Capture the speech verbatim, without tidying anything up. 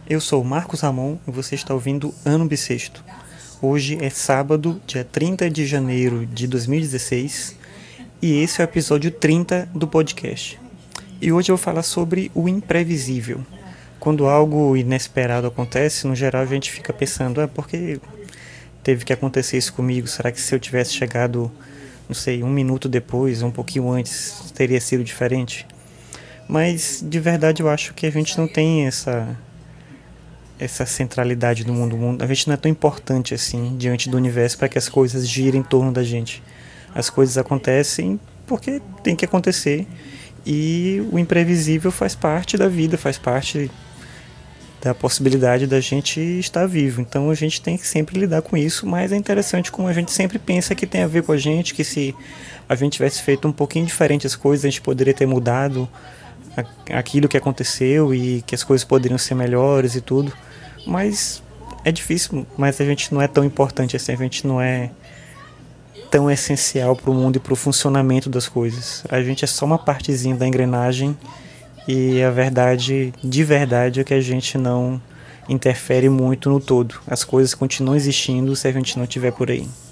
Eu sou Marcos Ramon e você está ouvindo Ano Bissexto. Hoje é sábado, dia trinta de janeiro de dois mil e dezesseis, e esse é o episódio trinta do podcast. E hoje eu vou falar sobre o imprevisível. Quando algo inesperado acontece, no geral a gente fica pensando, ah, por que teve que acontecer isso comigo? Será que se eu tivesse chegado, não sei, um minuto depois, um pouquinho antes, teria sido diferente? Mas de verdade eu acho que a gente não tem essa... essa centralidade do mundo. mundo. A gente não é tão importante assim diante do universo para que as coisas girem em torno da gente. As coisas acontecem porque tem que acontecer e o imprevisível faz parte da vida, faz parte da possibilidade da gente estar vivo. Então a gente tem que sempre lidar com isso, mas é interessante como a gente sempre pensa que tem a ver com a gente, que se a gente tivesse feito um pouquinho diferente as coisas, a gente poderia ter mudado aquilo que aconteceu e que as coisas poderiam ser melhores e tudo. Mas é difícil, mas a gente não é tão importante assim, a gente não é tão essencial para o mundo e para o funcionamento das coisas. A gente é só uma partezinha da engrenagem e a verdade, de verdade, é que a gente não interfere muito no todo. As coisas continuam existindo se a gente não estiver por aí.